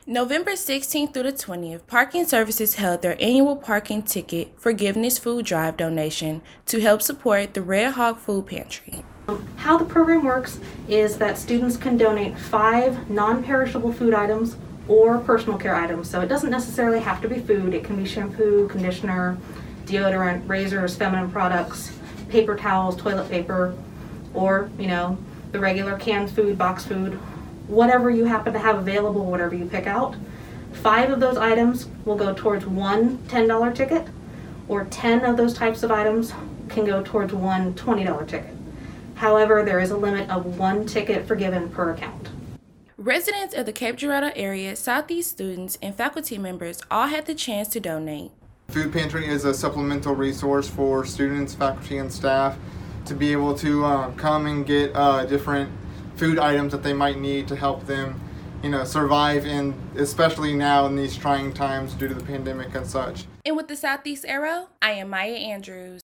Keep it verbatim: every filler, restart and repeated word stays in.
November sixteenth through the twentieth, Parking Services held their annual parking ticket forgiveness food drive donation to help support the Red Hawk Food Pantry. How the program works is that students can donate five non-perishable food items or personal care items. So it doesn't necessarily have to be food. It can be shampoo, conditioner, deodorant, razors, feminine products, paper towels, toilet paper, or, you know, the regular canned food, box food, whatever you happen to have available, whatever you pick out. Five of those items will go towards one ten dollar ticket, or ten of those types of items can go towards one twenty dollar ticket. However, there is a limit of one ticket forgiven per account. Residents of the Cape Girardeau area, Southeast students, and faculty members all had the chance to donate. Food Pantry is a supplemental resource for students, faculty, and staff to be able to uh, come and get uh, different food items that they might need to help them, you know, survive, in especially now in these trying times due to the pandemic and such. And with the Southeast Arrow, I am Maya Andrews.